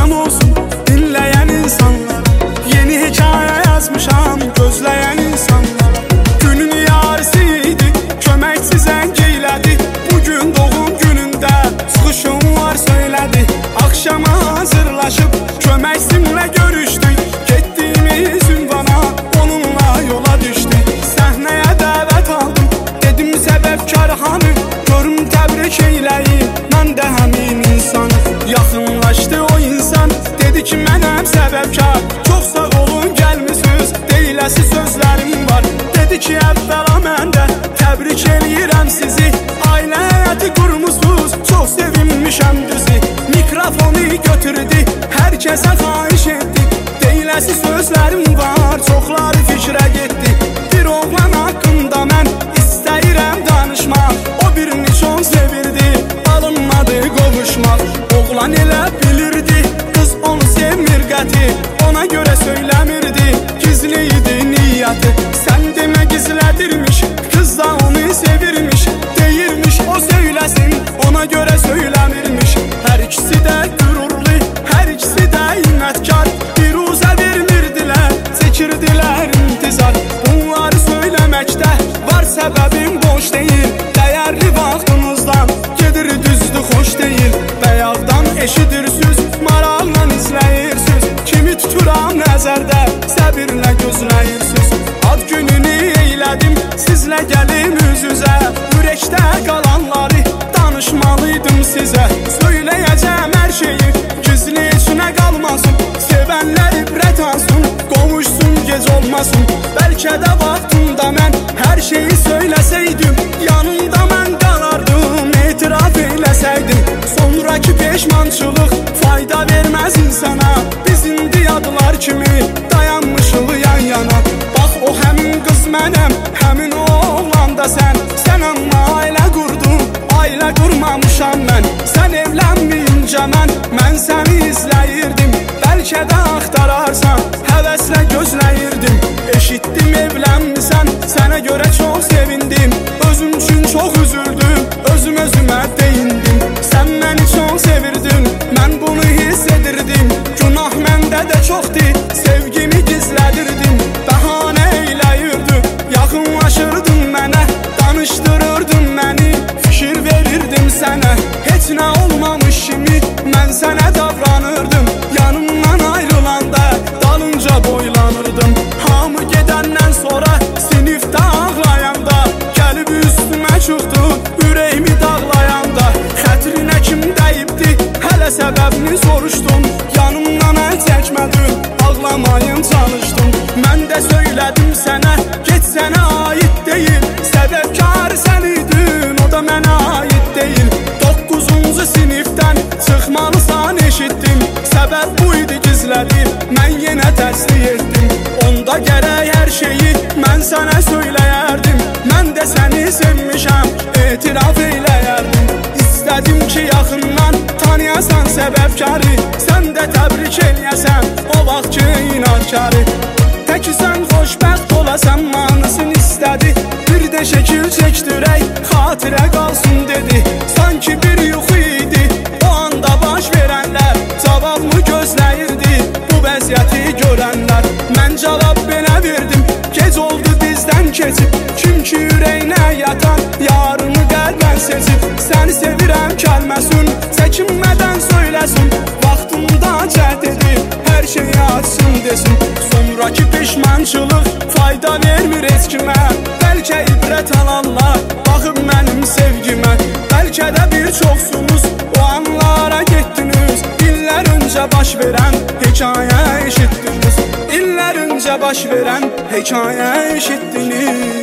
salam olsun dinleyen insanlar. Yeni hikaye yazmışam gözleyen insanlar. Günün yarısıydı kömeksiz engeylədi. Bugün doğum gününde çıxışım var söylədi. Akşama hazırlaşıp köməksimle görüştük. Gettiğimiz ünvana onunla yola düştük. Səhnəyə dəvət aldım, dedim səbəbkar hanı. Görüm təbrik eyləyin, mən də həmin insanı. Yaxınlaşdı o insan, dedi ki mənəm səbəbkar. Çox sağ olun gəlmisiniz, deyiləsi sözlərim var. Dedi ki əvvəla mən də təbrik eləyirəm sizi. Ailə həyatı qurmusunuz, çox sevinmişəm düzü. Mikrofonu götürdü, hər kəsə xahiş etdi. Deyiləsi sözlərim var, çoxları fikrə getdi. Bir oğlan haqqında mən istəyirəm danışmaq. O birini çox sevirdi, alınmadı qovuşmaq. Oğlan elə bilirdi, qız onu sevmir qəti. Ona görə söyləmirdi, gizli idi niyyəti. Sən demə gizlədirmiş, qız da onu sevirmiş. Deyirmiş o söyləsin, ona görə söyləmirmiş. Hər ikisi də qürurlu, hər ikisi də inətkar. Biruzə vermirdilər, çəkirdilər intizar. Bunları söyləməkdə var səbəbim boş deyil. Dəyərli vaxtımızdan gedir düzdür xoş deyil. Bəyaqdan eşidirsiniz, maraqla izləyirsiniz. Kimi tuturam nəzərdə, səbirlə gözləyirsiniz. Ad gününü eylədim, sizlə gəlim üz-üzə. Ürəkdə qalanları danışmalıydım sizə. Söyləyəcəm hər şeyi, gizli içinə qalmasın. Sevənlər ibrət alsın, qovuşsun gec olmasın. Bəlkə də vaxtında mən hər şeyi söyləsəydim, yanında mən qalardım, etiraf eləsəydim. Sonraki peşmançılıq fayda verməz insana. Biz indi yadlar kimi dayanmışıq yan yana. Bax o həmin qız mənəm, həmin o oğlan da sən. Sən amma ailə qurdun, ailə qurmamışam mən. Sən evlənməyincə mən səni izləyirdim. Bəlkə də axtararsan, həvəslə gözləyirdim. Eşitdim evlənmisən, sənə görə çox sevindim. Özüm üçün çox üzüldüm, özümə deyindim. Sən məni çox sevirdin, mən bunu hiss edirdim. Günah məndə də çoxdur, sevgimi gizlədirdim. Bəhanə eyləyirdin, yaxınlaşırdın mənə. Danışdırırdın məni, fikir verirdim sənə. Heç nə olmamış kimi mən sənə davranırdım. Yanımdan ayrılanda dalınca boylanırdım. Hamı gedəndən sonra sinifdə ağlayanda, gəlib üstümə çıxdı ürəyimi dağlayanda. Xətrinə kim dəyibdi, hələ səbəbini soruşdum. Yanımdan əl çəkmədin, ağlamayın çalışdım. Mən də söylədim sənə, get sənə aid deyil. Səbəbkar sən idin, o da mənə aid deyil. 9-cu sinifdən çıxmalısan eşitdim. Səbəb bu idi gizlədim, mən yenə təsdiq etdim. Onda gərək hər şeyi mən sənə söyləyərdim. Mən də səni sevmişəm, etiraf eləyərdim. İstədim ki yaxından tanıyasan səbəbkarı. Sən də təbrik eləyəsən o vaxt ki inadkarı. Təki sən xoşbəxt olasan manısını istədi. Bir də şəkil çəkdirək, xatirə qalsın dedi. Sanki bir yuxu idi, o anda baş verənlər. Cavabımı gözləyirdi bu vəziyyəti görənlər. Mən cavab belə verdim, gec oldu bizdən keçib. Kim ki ürəyinə yatan, yarını qəlbən sezib. Səni sevirəm kəlməsin, çəkinmədən söyləsin. Vaxtımda cəhd edib, hər şeyi açsın desin. Sonraki peşmançılıq fayda vermir heç kimə. Bəlkə ibrət alanlar baxıb mənim sevgimə. Bəlkə də bir çoxsunuz o anlara getdiniz. İllər öncə baş verən hekayə eşitdiniz. İllər öncə baş verən hekayə eşitdiniz.